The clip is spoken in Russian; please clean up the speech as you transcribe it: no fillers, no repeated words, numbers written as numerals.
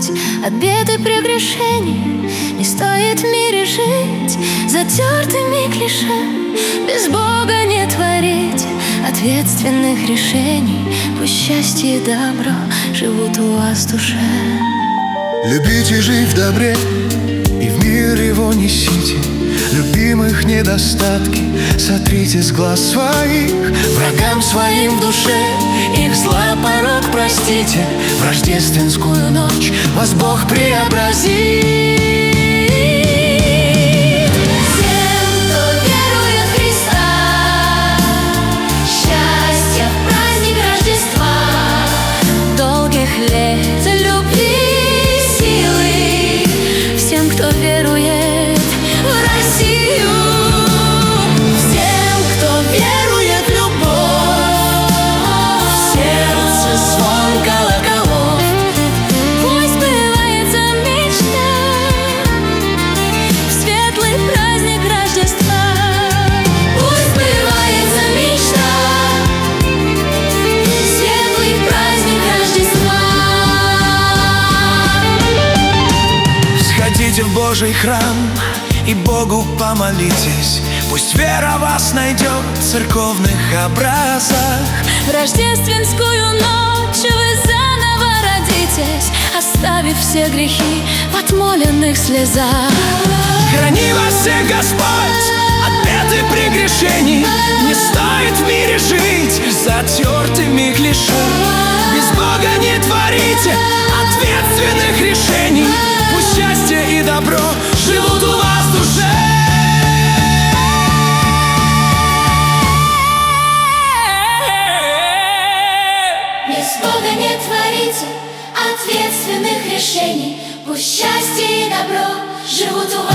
избавить от бед и прегрешений. Не стоит в мире жить затертыми клише, без Бога не творить ответственных решений. Пусть счастье и добро живут у вас в душе. Любите жить в добре и в мир его несите. Любимых недостатки сотрите с глаз своих. Врагам своим в душе их зла порок простите. В рождественскую ночь вас Бог преобразит. Кто верует в Россию, всем, кто верует в любовь, в сердце звон колоколов. Пусть сбывается мечта в светлый праздник Рождества. Пусть сбывается мечта в светлый праздник Рождества. Сходите в Божий храм и Богу помолитесь. Пусть вера вас найдет в церковных образах. В рождественскую ночь вы заново родитесь, оставив все грехи в отмоленных слезах. Храни вас всех Господь от бед и прегрешений. Не стоит в мире жить затертыми клише. Без Бога не творите ответственных решений. Пусть счастье и добро живут у вас в душе. Без Бога не творите ответственных решений. Пусть счастье и добро живут у вас.